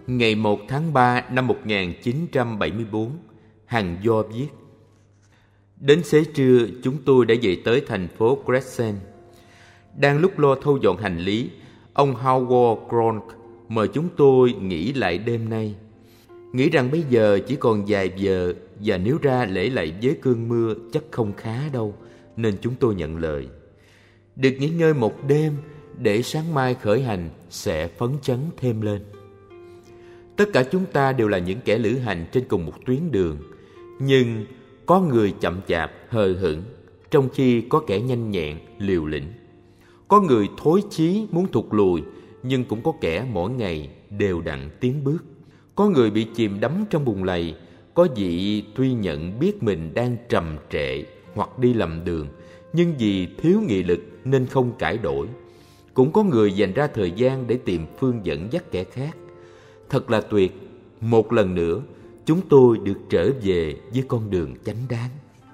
Ngày 1 tháng 3 năm 1974, Hằng Do viết: Đến xế trưa, chúng tôi đã về tới thành phố Crescent. Đang lúc lo thu dọn hành lý, ông Howard Cronk mời chúng tôi nghỉ lại đêm nay. Nghĩ rằng bây giờ chỉ còn vài giờ, và nếu ra lễ lại với cơn mưa chắc không khá đâu, nên chúng tôi nhận lời. Được nghỉ ngơi một đêm để sáng mai khởi hành sẽ phấn chấn thêm lên. Tất cả chúng ta đều là những kẻ lữ hành trên cùng một tuyến đường, nhưng có người chậm chạp, hờ hững, trong khi có kẻ nhanh nhẹn, liều lĩnh. Có người thối chí muốn thụt lùi, nhưng cũng có kẻ mỗi ngày đều đặn tiến bước. Có người bị chìm đắm trong bùn lầy, có vị tuy nhận biết mình đang trầm trệ hoặc đi lầm đường, nhưng vì thiếu nghị lực nên không cải đổi. Cũng có người dành ra thời gian để tìm phương dẫn dắt kẻ khác. Thật là tuyệt, một lần nữa chúng tôi được trở về với con đường chánh đáng.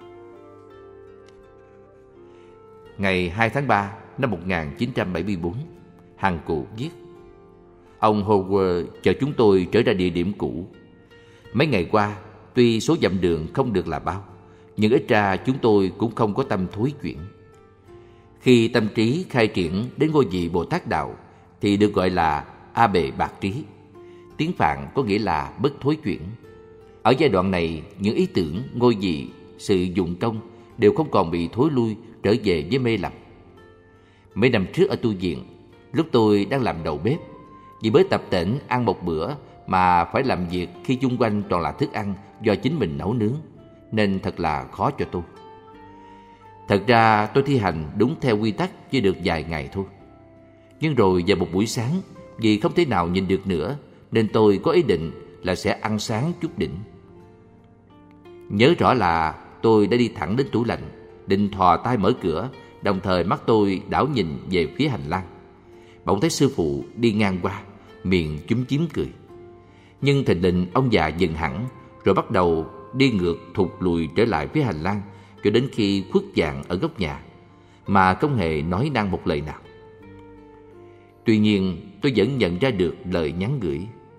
Ngày 2 tháng 3 năm 1974, Hằng Cụ viết: Ông Howard chờ chúng tôi trở ra địa điểm cũ. Mấy ngày qua, tuy số dặm đường không được là bao, nhưng ít ra chúng tôi cũng không có tâm thối chuyển. Khi tâm trí khai triển đến ngôi vị Bồ Tát Đạo thì được gọi là A Bề Bạc Trí. Tiếng Phạn có nghĩa là bất thối chuyển. Ở giai đoạn này, những ý tưởng, ngôi vị, sự dụng công đều không còn bị thối lui trở về với mê lầm. Mấy năm trước ở tu viện, lúc tôi đang làm đầu bếp, vì mới tập tễnh ăn một bữa mà phải làm việc khi chung quanh toàn là thức ăn do chính mình nấu nướng, nên thật là khó cho tôi. Thật ra tôi thi hành đúng theo quy tắc chỉ được vài ngày thôi. Nhưng rồi vào một buổi sáng, vì không thể nào nhìn được nữa, nên tôi có ý định là sẽ ăn sáng chút đỉnh. Nhớ rõ là tôi đã đi thẳng đến tủ lạnh, định thò tay mở cửa, đồng thời mắt tôi đảo nhìn về phía hành lang. Bỗng thấy sư phụ đi ngang qua, miệng chúm chím cười. Nhưng thình lình ông già dừng hẳn, rồi bắt đầu đi ngược thụt lùi trở lại phía hành lang, cho đến khi khuất dạng ở góc nhà, mà không hề nói năng một lời nào. Tuy nhiên tôi vẫn nhận ra được lời nhắn gửi.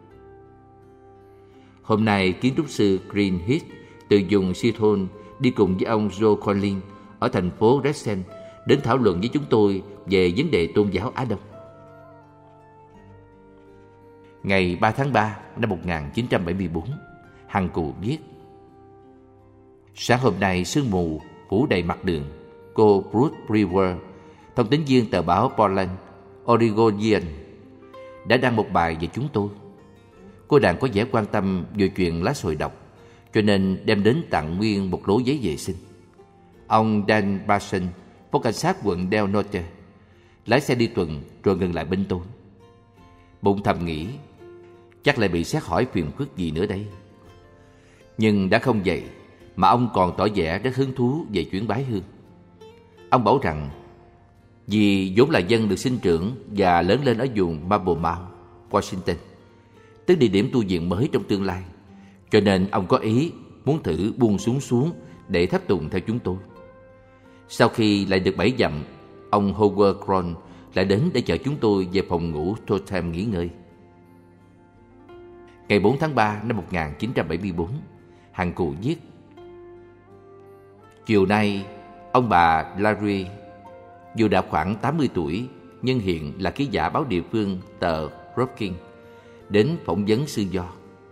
Hôm nay kiến trúc sư Greenhead từ vùng Seattle đi cùng với ông Joe Collins ở thành phố Redsen đến thảo luận với chúng tôi về vấn đề tôn giáo Á Đông. Ngày 3 tháng 3 năm 1974, Hằng Cụ viết: Sáng hôm nay sương mù phủ đầy mặt đường. Cô Bruce Brewer, thông tín viên tờ báo Portland Oregonian, đã đăng một bài về chúng tôi. Cô nàng có vẻ quan tâm về chuyện lá sồi độc, cho nên đem đến tặng nguyên một lố giấy vệ sinh. Ông Dan Barson, phó cảnh sát quận Del Norte, lái xe đi tuần rồi ngừng lại bên tôi. Bụng thầm nghĩ, chắc lại bị xét hỏi phiền phức gì nữa đây. Nhưng đã không vậy, mà ông còn tỏ vẻ rất hứng thú về chuyến bái hương. Ông bảo rằng vì vốn là dân được sinh trưởng và lớn lên ở vùng Marble Mount, Washington, tức địa điểm tu viện mới trong tương lai, cho nên ông có ý muốn thử buông súng xuống để tháp tùng theo chúng tôi. Sau khi lại được 7 dặm, ông Howard Cronk lại đến để chở chúng tôi về phòng ngủ Totem nghỉ ngơi. Ngày 4 tháng 3 năm 1974, Hằng Cụ viết: Chiều nay, ông bà Larry, dù đã khoảng 80 tuổi nhưng hiện là ký giả báo địa phương tờ Brookings, đến phỏng vấn sư do.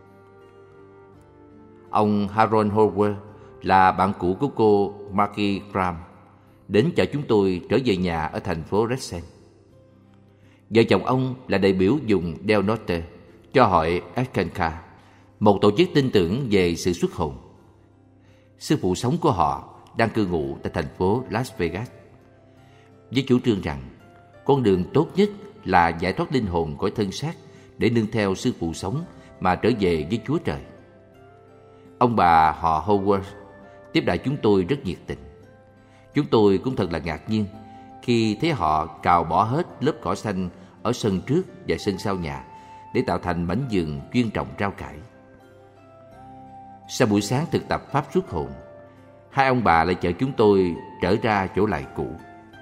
Ông Harold Howard là bạn cũ của cô Maggie Graham, đến chở chúng tôi trở về nhà ở thành phố Redsen. Vợ chồng ông là đại biểu vùng Del Norte cho hội Escanca, một tổ chức tin tưởng về sự xuất hồn. Sư phụ sống của họ đang cư ngụ tại thành phố Las Vegas, với chủ trương rằng con đường tốt nhất là giải thoát linh hồn khỏi thân xác để nương theo sư phụ sống mà trở về với Chúa Trời. Ông bà họ Howard tiếp đãi chúng tôi rất nhiệt tình. Chúng tôi cũng thật là ngạc nhiên khi thấy họ cào bỏ hết lớp cỏ xanh ở sân trước và sân sau nhà để tạo thành mảnh vườn chuyên trồng rau cải. Sau buổi sáng thực tập pháp xuất hồn, hai ông bà lại chở chúng tôi trở ra chỗ lại cũ.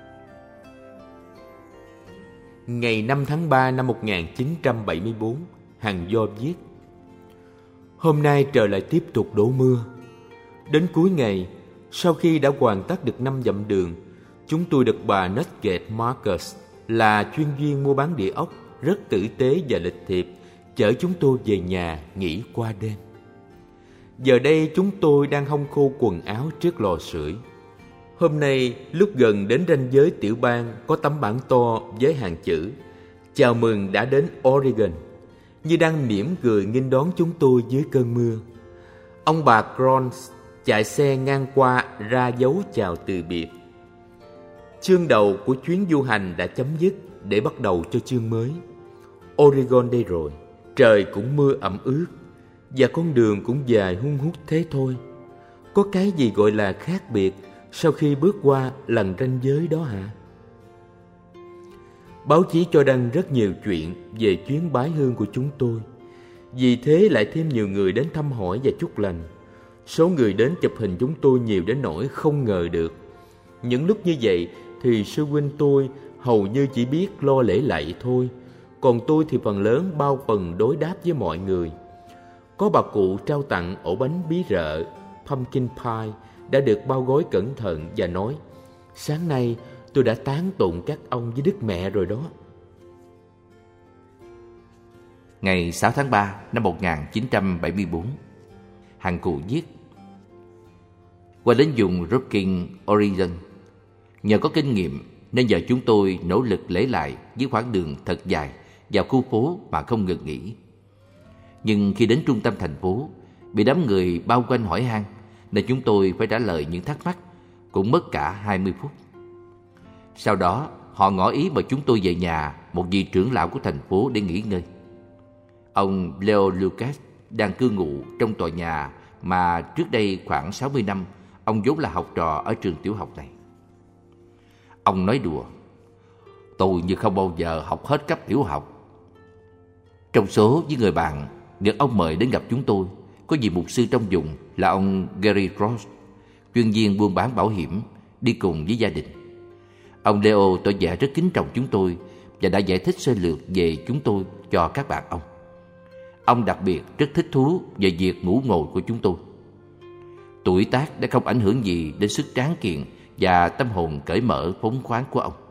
Ngày 5 tháng 3 năm 1974, Hằng Do viết. Hôm nay trời lại tiếp tục đổ mưa. Đến cuối ngày, sau khi đã hoàn tất được 5 dặm đường, chúng tôi được bà Nugget Marcus, là chuyên viên mua bán địa ốc, rất tử tế và lịch thiệp, chở chúng tôi về nhà nghỉ qua đêm. Giờ đây chúng tôi đang hong khô quần áo trước lò sưởi. Hôm nay, lúc gần đến ranh giới tiểu bang, có tấm bảng to với hàng chữ "Chào mừng đã đến Oregon", như đang mỉm cười nghênh đón chúng tôi dưới cơn mưa. Ông bà Crons chạy xe ngang qua ra dấu chào từ biệt. Chương đầu của chuyến du hành đã chấm dứt để bắt đầu cho chương mới. Oregon đây rồi, trời cũng mưa ẩm ướt và con đường cũng dài hun hút thế thôi. Có cái gì gọi là khác biệt sau khi bước qua lần ranh giới đó hả? Báo chí cho đăng rất nhiều chuyện về chuyến bái hương của chúng tôi. Vì thế lại thêm nhiều người đến thăm hỏi và chúc lành. Số người đến chụp hình chúng tôi nhiều đến nỗi không ngờ được. Những lúc như vậy thì sư huynh tôi hầu như chỉ biết lo lễ lạy thôi, còn tôi thì phần lớn bao phần đối đáp với mọi người. Có bà cụ trao tặng ổ bánh bí rợ pumpkin pie đã được bao gói cẩn thận và nói: "Sáng nay tôi đã tán tụng các ông với Đức Mẹ rồi đó." Ngày 6 tháng 3 năm 1974, Hằng Cụ viết: Qua đến vùng Rocking, Oregon, nhờ có kinh nghiệm nên giờ chúng tôi nỗ lực lễ lại với khoảng đường thật dài vào khu phố mà không ngừng nghỉ. Nhưng khi đến trung tâm thành phố, bị đám người bao quanh hỏi han nên chúng tôi phải trả lời những thắc mắc, cũng mất cả 20 phút. Sau đó, họ ngỏ ý mời chúng tôi về nhà một vị trưởng lão của thành phố để nghỉ ngơi. Ông Leo Lucas đang cư ngụ trong tòa nhà mà trước đây khoảng 60 năm ông vốn là học trò ở trường tiểu học này. Ông nói đùa: "Tôi như không bao giờ học hết cấp tiểu học." Trong số những người bạn được ông mời đến gặp chúng tôi, có vị mục sư trong vùng là ông Gary Ross, chuyên viên buôn bán bảo hiểm, đi cùng với gia đình. Ông Leo tỏ vẻ rất kính trọng chúng tôi và đã giải thích sơ lược về chúng tôi cho các bạn ông. Ông đặc biệt rất thích thú về việc ngủ ngồi của chúng tôi. Tuổi tác đã không ảnh hưởng gì đến sức tráng kiện và tâm hồn cởi mở phóng khoáng của ông.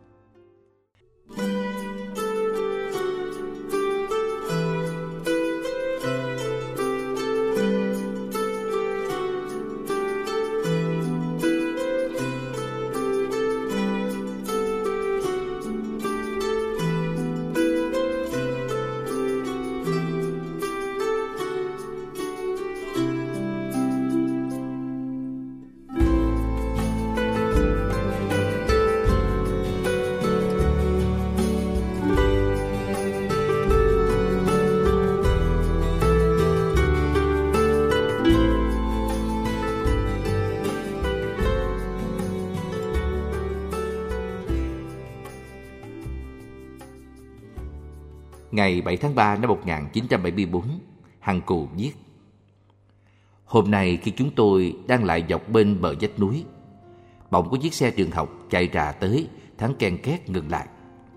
Ngày 7 tháng 3 năm 1974, Hằng Cụ viết: Hôm nay khi chúng tôi đang lại dọc bên bờ vách núi, bỗng có chiếc xe trường học chạy rà tới, thắng ken két ngừng lại.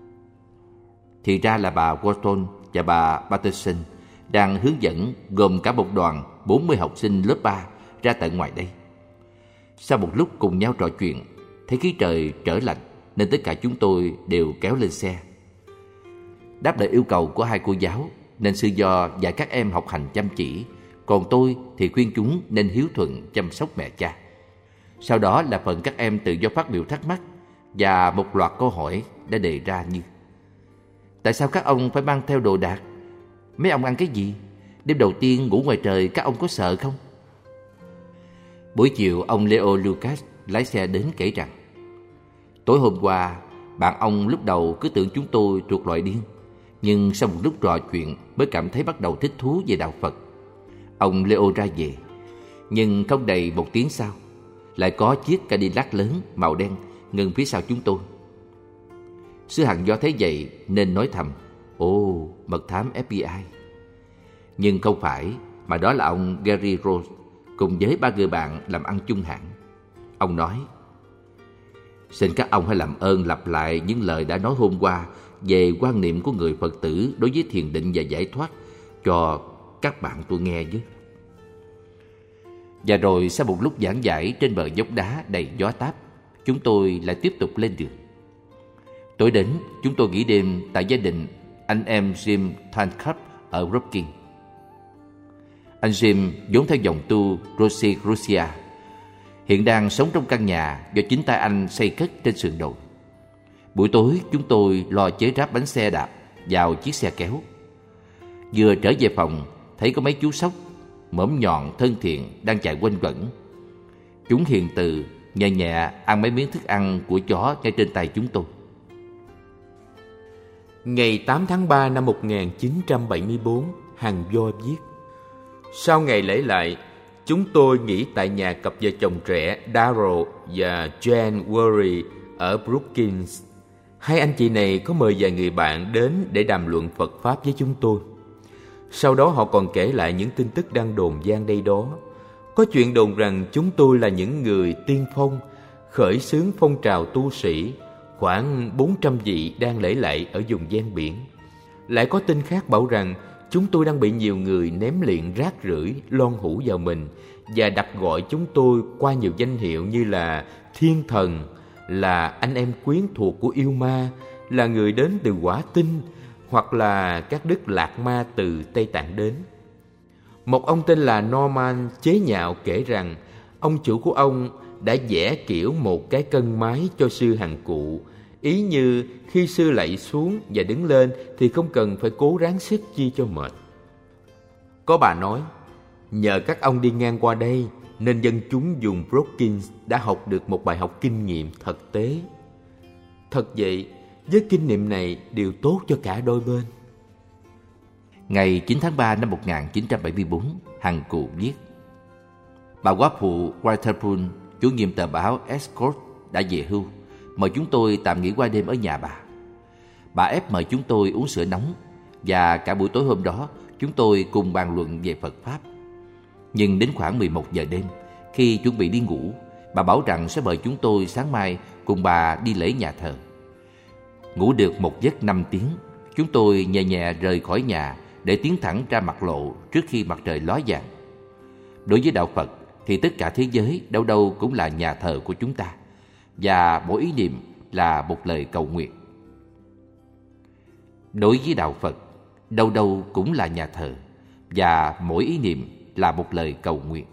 Thì ra là bà Wharton và bà Patterson đang hướng dẫn gồm cả một đoàn 40 học sinh lớp 3 ra tận ngoài đây. Sau một lúc cùng nhau trò chuyện, thấy khí trời trở lạnh nên tất cả chúng tôi đều kéo lên xe. Đáp lời yêu cầu của hai cô giáo nên sư do dạy các em học hành chăm chỉ, còn tôi thì khuyên chúng nên hiếu thuận chăm sóc mẹ cha. Sau đó là phần các em tự do phát biểu thắc mắc và một loạt câu hỏi đã đề ra như: Tại sao các ông phải mang theo đồ đạc? Mấy ông ăn cái gì? Đêm đầu tiên ngủ ngoài trời các ông có sợ không? Buổi chiều ông Leo Lucas lái xe đến kể rằng: Tối hôm qua bạn ông lúc đầu cứ tưởng chúng tôi thuộc loại điên, nhưng sau một lúc trò chuyện mới cảm thấy bắt đầu thích thú về đạo Phật. Ông Leo ra về, nhưng không đầy một tiếng sau, lại có chiếc Cadillac lớn màu đen ngừng phía sau chúng tôi. Sư Hằng do thấy vậy nên nói thầm: Ồ, mật thám FBI. Nhưng không phải, mà đó là ông Gary Ross cùng với 3 người bạn làm ăn chung hãng. Ông nói: Xin các ông hãy làm ơn lặp lại những lời đã nói hôm qua về quan niệm của người Phật tử đối với thiền định và giải thoát cho các bạn tôi nghe chứ. Và rồi sau một lúc giảng giải trên bờ dốc đá đầy gió táp, chúng tôi lại tiếp tục lên đường. Tối đến, chúng tôi nghỉ đêm tại gia đình anh em Jim Thankard ở Brookings. Anh Jim vốn theo dòng tu Rosicrucia, hiện đang sống trong căn nhà do chính tay anh xây cất trên sườn đồi. Buổi tối chúng tôi lo chế ráp bánh xe đạp vào chiếc xe kéo. Vừa trở về phòng, thấy có mấy chú sóc mõm nhọn thân thiện đang chạy quanh quẩn. Chúng hiền từ nhẹ nhẹ ăn mấy miếng thức ăn của chó ngay trên tay chúng tôi. Ngày 8 tháng 3 năm 1974, Hằng Do viết: sau ngày lễ lại, chúng tôi nghỉ tại nhà cặp vợ chồng trẻ Darrell và Jane Worry ở Brookings. Hai anh chị này có mời vài người bạn đến để đàm luận Phật Pháp với chúng tôi. Sau đó họ còn kể lại những tin tức đang đồn vang đây đó. Có chuyện đồn rằng chúng tôi là những người tiên phong, khởi xướng phong trào tu sĩ, khoảng 400 vị đang lễ lạy ở vùng ven biển. Lại có tin khác bảo rằng chúng tôi đang bị nhiều người ném liệng rác rưởi, lon hũ vào mình và đặt gọi chúng tôi qua nhiều danh hiệu như là thiên thần, là anh em quyến thuộc của yêu ma, là người đến từ quả tinh, hoặc là các đức lạc ma từ Tây Tạng đến. Một ông tên là Norman chế nhạo kể rằng ông chủ của ông đã vẽ kiểu một cái cân máy cho sư Hằng Cụ, ý như khi sư lạy xuống và đứng lên thì không cần phải cố ráng sức chi cho mệt. Có bà nói, nhờ các ông đi ngang qua đây nên dân chúng vùng Brookings đã học được một bài học kinh nghiệm thực tế. Thật vậy, với kinh nghiệm này đều tốt cho cả đôi bên. Ngày 9 tháng 3 năm 1974, Hằng Cụ viết: bà góa phụ Waterpool, chủ nhiệm tờ báo Escort, đã về hưu, mời chúng tôi tạm nghỉ qua đêm ở nhà bà. Bà ép mời chúng tôi uống sữa nóng, và cả buổi tối hôm đó chúng tôi cùng bàn luận về Phật Pháp. Nhưng đến khoảng 11 giờ đêm, khi chuẩn bị đi ngủ, bà bảo rằng sẽ mời chúng tôi sáng mai cùng bà đi lễ nhà thờ. Ngủ được một giấc 5 tiếng, chúng tôi nhẹ nhẹ rời khỏi nhà để tiến thẳng ra mặt lộ trước khi mặt trời ló dạng. Đối với đạo Phật thì tất cả thế giới đâu đâu cũng là nhà thờ của chúng ta, và mỗi ý niệm là một lời cầu nguyện. Đối với đạo Phật, đâu đâu cũng là nhà thờ, và mỗi ý niệm là một lời cầu nguyện.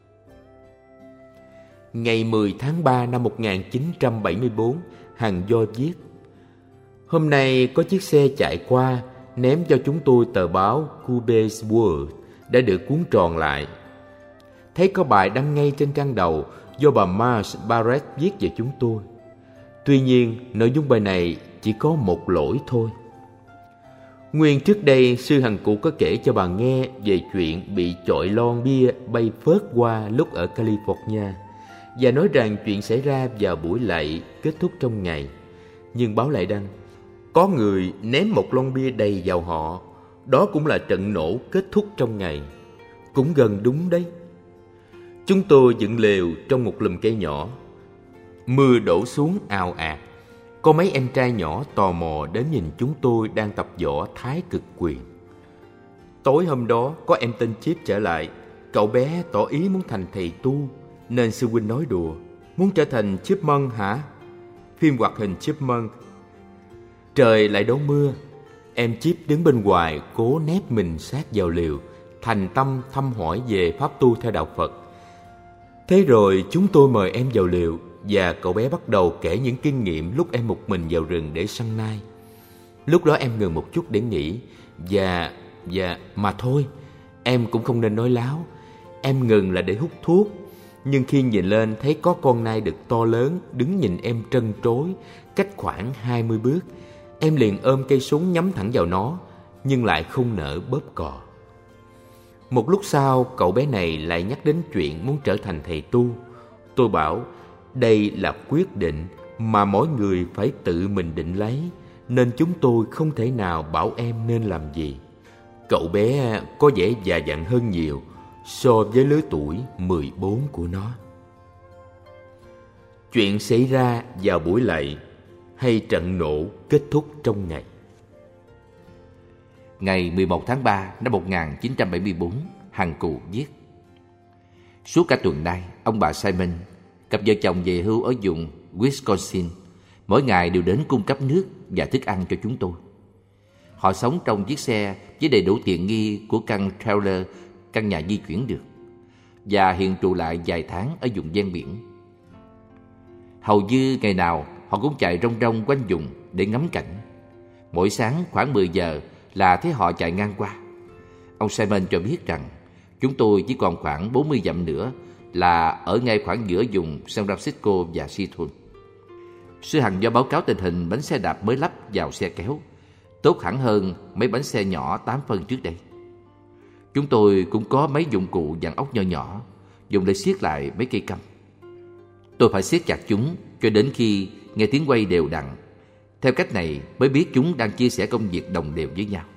Ngày 10 tháng 3 năm 1974, Hằng Do viết: hôm nay có chiếc xe chạy qua, ném cho chúng tôi tờ báo Cuba's World đã được cuốn tròn lại. Thấy có bài đăng ngay trên trang đầu do bà Marsh Barrett viết về chúng tôi. Tuy nhiên, nội dung bài này chỉ có một lỗi thôi. Nguyên trước đây, sư Hằng Cụ có kể cho bà nghe về chuyện bị chọi lon bia bay phớt qua lúc ở California, và nói rằng chuyện xảy ra vào buổi lạy kết thúc trong ngày. Nhưng báo lại đăng, có người ném một lon bia đầy vào họ, đó cũng là trận nổ kết thúc trong ngày. Cũng gần đúng đấy. Chúng tôi dựng lều trong một lùm cây nhỏ. Mưa đổ xuống ào ạt. Có mấy em trai nhỏ tò mò đến nhìn chúng tôi đang tập võ Thái Cực Quyền. Tối hôm đó có em tên Chip trở lại. Cậu bé tỏ ý muốn thành thầy tu, nên sư huynh nói đùa: muốn trở thành Chipmunk hả? Phim hoạt hình Chipmunk. Trời lại đổ mưa. Em Chip đứng bên ngoài cố nép mình sát vào lều, thành tâm thăm hỏi về pháp tu theo đạo Phật. Thế rồi chúng tôi mời em vào lều, và cậu bé bắt đầu kể những kinh nghiệm lúc em một mình vào rừng để săn nai. Lúc đó em ngừng một chút để nghĩ, và mà thôi, em cũng không nên nói láo. Em ngừng là để hút thuốc. Nhưng khi nhìn lên thấy có con nai đực to lớn đứng nhìn em trân trối cách khoảng 20 bước, em liền ôm cây súng nhắm thẳng vào nó, nhưng lại không nỡ bóp cò. Một lúc sau, cậu bé này lại nhắc đến chuyện muốn trở thành thầy tu. Tôi bảo đây là quyết định mà mỗi người phải tự mình định lấy, nên chúng tôi không thể nào bảo em nên làm gì. Cậu bé có vẻ già dặn hơn nhiều so với lứa tuổi 14 của nó. Chuyện xảy ra vào buổi lạy hay trận nổ kết thúc trong ngày. Ngày 11 tháng 3 năm 1974, Hằng Cù viết: Suốt cả tuần nay, ông bà Simon, cặp vợ chồng về hưu ở vùng Wisconsin, mỗi ngày đều đến cung cấp nước và thức ăn cho chúng tôi. Họ sống trong chiếc xe với đầy đủ tiện nghi của căn trailer, căn nhà di chuyển được, và hiện trụ lại vài tháng ở vùng ven biển. Hầu như ngày nào họ cũng chạy rong rong quanh vùng để ngắm cảnh. Mỗi sáng khoảng 10 giờ là thấy họ chạy ngang qua. Ông Simon cho biết rằng chúng tôi chỉ còn khoảng 40 dặm nữa là ở ngay khoảng giữa vùng San Francisco và Seattle. Sư Hằng do báo cáo tình hình bánh xe đạp mới lắp vào xe kéo tốt hẳn hơn mấy bánh xe nhỏ 8 phân trước đây. Chúng tôi cũng có mấy dụng cụ dạng ốc nhỏ nhỏ dùng để siết lại mấy cây căm. Tôi phải siết chặt chúng cho đến khi nghe tiếng quay đều đặn. Theo cách này mới biết chúng đang chia sẻ công việc đồng đều với nhau.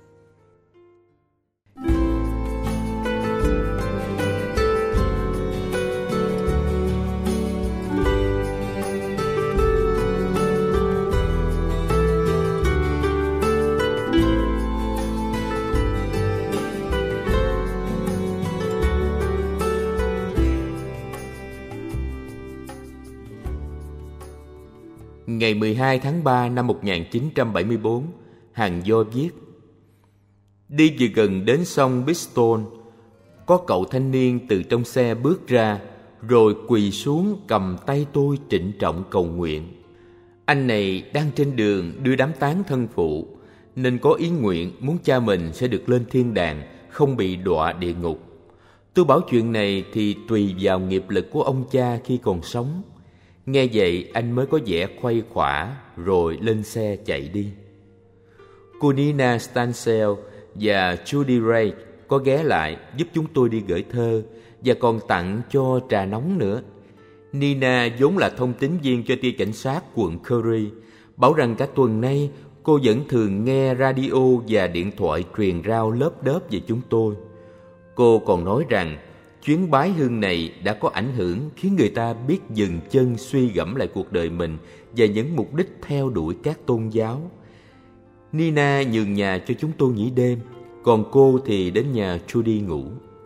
Ngày 12 tháng 3 năm 1974, Hằng Do viết: Đi vừa gần đến sông Pistol, có cậu thanh niên từ trong xe bước ra, rồi quỳ xuống cầm tay tôi trịnh trọng cầu nguyện. Anh này đang trên đường đưa đám tang thân phụ, nên có ý nguyện muốn cha mình sẽ được lên thiên đàng, không bị đọa địa ngục. Tôi bảo chuyện này thì tùy vào nghiệp lực của ông cha khi còn sống. Nghe vậy anh mới có vẻ khuây khỏa, rồi lên xe chạy đi. Cô Nina Stansel và Judy Ray có ghé lại giúp chúng tôi đi gửi thơ và còn tặng cho trà nóng nữa. Nina vốn là thông tín viên cho ty cảnh sát quận Curry, bảo rằng cả tuần nay cô vẫn thường nghe radio và điện thoại truyền rao lớp đớp về chúng tôi. Cô còn nói rằng chuyến bái hương này đã có ảnh hưởng khiến người ta biết dừng chân suy gẫm lại cuộc đời mình và những mục đích theo đuổi các tôn giáo. Nina nhường nhà cho chúng tôi nghỉ đêm, còn cô thì đến nhà Judy ngủ.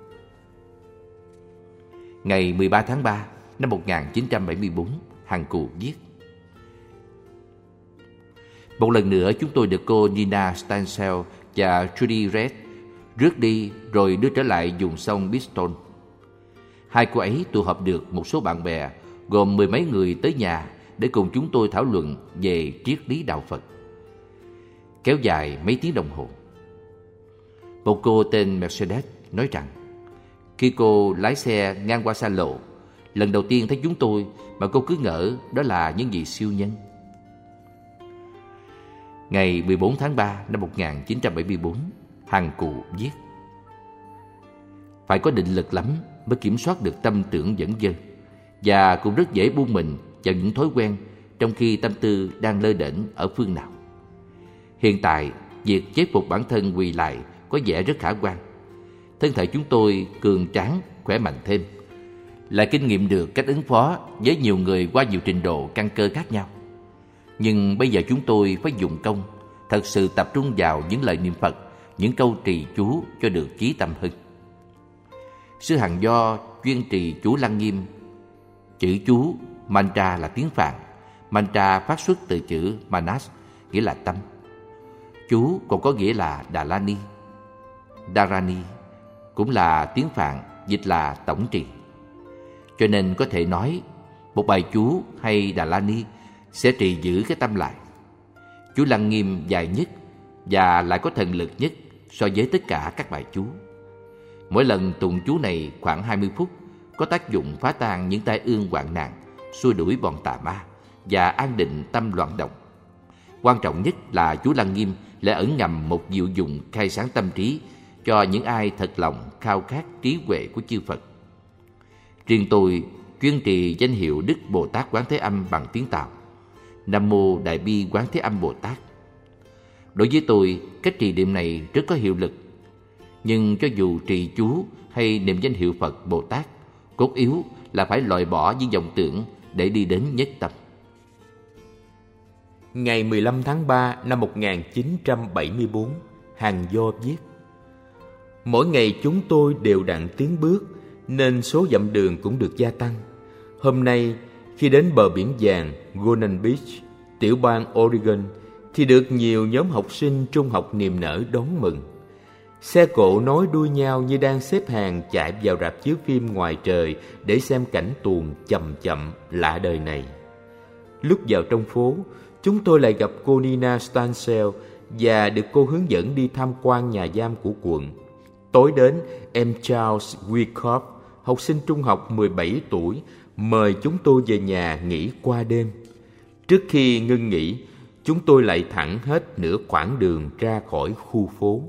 Ngày 13 tháng 3 năm 1974, Hằng Cù viết: Một lần nữa chúng tôi được cô Nina Stansel và Judy Red rước đi rồi đưa trở lại vùng sông Pistol. Hai cô ấy tụ họp được một số bạn bè gồm 10 mấy người tới nhà để cùng chúng tôi thảo luận về triết lý đạo Phật. Kéo dài mấy tiếng đồng hồ. Một cô tên Mercedes nói rằng khi cô lái xe ngang qua xa lộ, lần đầu tiên thấy chúng tôi mà cô cứ ngỡ đó là những vị siêu nhân. Ngày 14 tháng 3 năm 1974, Hằng Cù viết: Phải có định lực lắm mới kiểm soát được tâm tưởng dẫn dơ, và cũng rất dễ buông mình vào những thói quen trong khi tâm tư đang lơ đễnh ở phương nào. Hiện tại, việc chế phục bản thân quỳ lại có vẻ rất khả quan. Thân thể chúng tôi cường tráng, khỏe mạnh thêm, lại kinh nghiệm được cách ứng phó với nhiều người qua nhiều trình độ căn cơ khác nhau. Nhưng bây giờ chúng tôi phải dùng công, thật sự tập trung vào những lời niệm Phật, những câu trì chú cho được chí tâm hưng. Sư Hằng Do chuyên trì chú Lăng Nghiêm. Chữ chú mantra là tiếng Phạn. Mantra phát xuất từ chữ manas, nghĩa là tâm. Chú còn có nghĩa là Dharani. Dharani cũng là tiếng Phạn, dịch là tổng trì. Cho nên có thể nói một bài chú hay Dharani sẽ trì giữ cái tâm lại. Chú Lăng Nghiêm dài nhất và lại có thần lực nhất so với tất cả các bài chú. Mỗi lần tụng chú này khoảng 20 phút, có tác dụng phá tan những tai ương hoạn nạn, xua đuổi bọn tà ma và an định tâm loạn động. Quan trọng nhất là chú Lăng Nghiêm lại ẩn ngầm một diệu dụng khai sáng tâm trí cho những ai thật lòng khao khát trí huệ của chư Phật. Riêng tôi chuyên trì danh hiệu Đức Bồ Tát Quán Thế Âm bằng tiếng Tàu: Nam Mô Đại Bi Quán Thế Âm Bồ Tát. Đối với tôi, cách trì niệm này rất có hiệu lực. Nhưng cho dù trì chú hay niệm danh hiệu Phật Bồ Tát, cốt yếu là phải loại bỏ những vọng tưởng để đi đến nhất tâm. Ngày 15 tháng 3 năm 1974, Hàn Do viết. Mỗi ngày chúng tôi đều đặn tiến bước, nên số dặm đường cũng được gia tăng. Hôm nay, khi đến bờ biển vàng Golden Beach, tiểu bang Oregon, thì được nhiều nhóm học sinh trung học niềm nở đón mừng. Xe cộ nối đuôi nhau như đang xếp hàng chạy vào rạp chiếu phim ngoài trời để xem cảnh tuồng chậm chậm lạ đời này. Lúc vào trong phố, chúng tôi lại gặp cô Nina Stansel và được cô hướng dẫn đi tham quan nhà giam của quận. Tối đến, em Charles Wyckoff, học sinh trung học 17 tuổi, mời chúng tôi về nhà nghỉ qua đêm. Trước khi ngưng nghỉ, chúng tôi lại thẳng hết nửa quãng đường ra khỏi khu phố.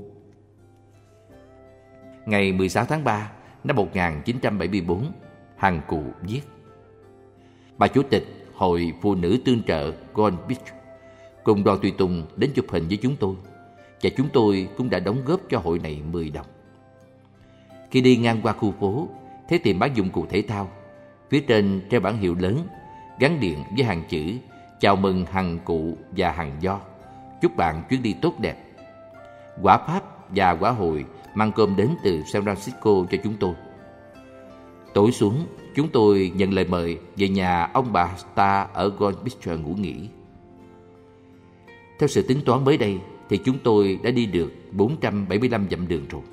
Ngày 16 tháng 3 năm 1974, Hằng Cụ viết. Bà chủ tịch Hội Phụ nữ Tương trợ Gold Beach cùng đoàn tùy tùng đến chụp hình với chúng tôi, và chúng tôi cũng đã đóng góp cho hội này 10 đồng. Khi đi ngang qua khu phố, thấy tiệm bán dụng cụ thể thao. Phía trên treo bảng hiệu lớn gắn điện với hàng chữ chào mừng Hằng Cụ và Hằng Do, chúc bạn chuyến đi tốt đẹp. Quả Pháp và quả Hồi mang cơm đến từ San Francisco cho chúng tôi. Tối xuống, chúng tôi nhận lời mời về nhà ông bà Star ở Gold Beach ngủ nghỉ. Theo sự tính toán mới đây thì chúng tôi đã đi được 475 dặm đường rồi.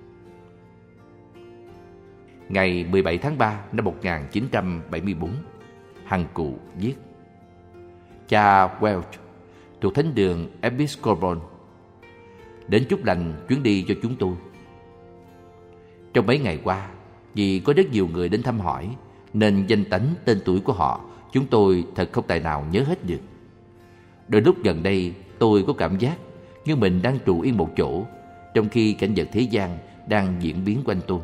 Ngày 17 tháng 3 năm 1974, Hằng Cụ viết. Cha Welch thuộc thánh đường Episcopal đến chúc lành chuyến đi cho chúng tôi. Trong mấy ngày qua, vì có rất nhiều người đến thăm hỏi, nên danh tánh tên tuổi của họ chúng tôi thật không tài nào nhớ hết được. Đôi lúc gần đây tôi có cảm giác như mình đang trụ yên một chỗ, trong khi cảnh vật thế gian đang diễn biến quanh tôi.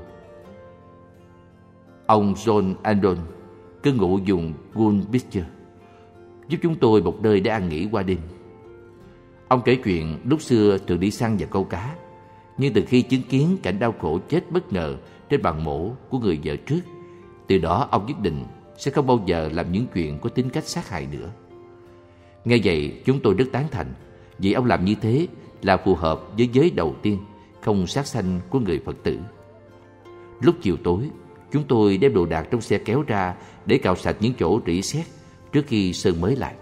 Ông John Andon, cư ngụ vùng Gold Beach, giúp chúng tôi một nơi để ăn nghỉ qua đêm. Ông kể chuyện lúc xưa thường đi săn và câu cá, nhưng từ khi chứng kiến cảnh đau khổ chết bất ngờ trên bàn mổ của người vợ trước, từ đó ông quyết định sẽ không bao giờ làm những chuyện có tính cách sát hại nữa. Nghe vậy, chúng tôi rất tán thành, vì ông làm như thế là phù hợp với giới đầu tiên không sát sanh của người Phật tử. Lúc chiều tối, chúng tôi đem đồ đạc trong xe kéo ra để cạo sạch những chỗ rỉ sét trước khi sơn mới lại.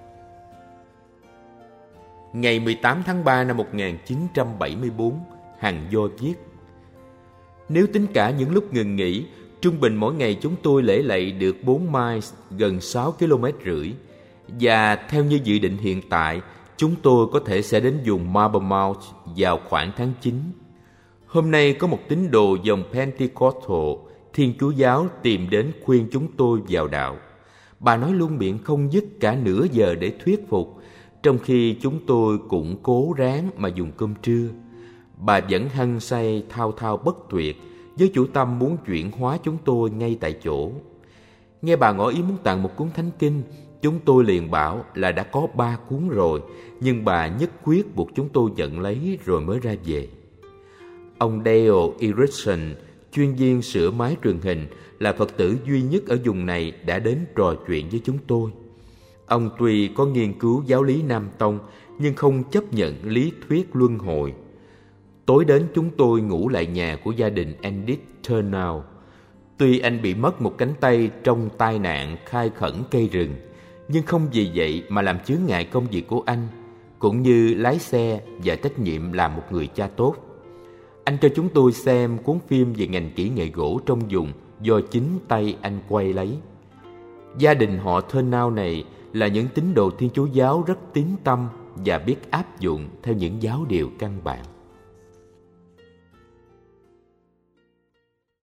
Ngày 18 tháng 3 năm 1974, Hằng Do viết. Nếu tính cả những lúc ngừng nghỉ, trung bình mỗi ngày chúng tôi lễ lạy được 4 miles, gần 6 km rưỡi. Và theo như dự định hiện tại, chúng tôi có thể sẽ đến vùng Marble Mount vào khoảng tháng 9. Hôm nay có một tín đồ dòng Pentecostal, Thiên Chúa giáo tìm đến khuyên chúng tôi vào đạo. Bà nói luôn miệng không dứt cả nửa giờ để thuyết phục, trong khi chúng tôi cũng cố ráng mà dùng cơm trưa. Bà vẫn hăng say thao thao bất tuyệt, với chủ tâm muốn chuyển hóa chúng tôi ngay tại chỗ. Nghe bà ngỏ ý muốn tặng một cuốn thánh kinh, chúng tôi liền bảo là đã có 3 cuốn rồi, nhưng bà nhất quyết buộc chúng tôi nhận lấy rồi mới ra về. Ông Dale Erickson, chuyên viên sửa máy truyền hình, là Phật tử duy nhất ở vùng này đã đến trò chuyện với chúng tôi. Ông tuy có nghiên cứu giáo lý Nam Tông, nhưng không chấp nhận lý thuyết luân hồi. Tối đến chúng tôi ngủ lại nhà của gia đình Edith Turnow. Tuy anh bị mất một cánh tay trong tai nạn khai khẩn cây rừng, nhưng không vì vậy mà làm chướng ngại công việc của anh, cũng như lái xe và trách nhiệm làm một người cha tốt. Anh cho chúng tôi xem cuốn phim về ngành kỹ nghệ gỗ trong vùng do chính tay anh quay lấy. Gia đình họ Turnow này là những tín đồ Thiên Chúa giáo rất tín tâm và biết áp dụng theo những giáo điều căn bản.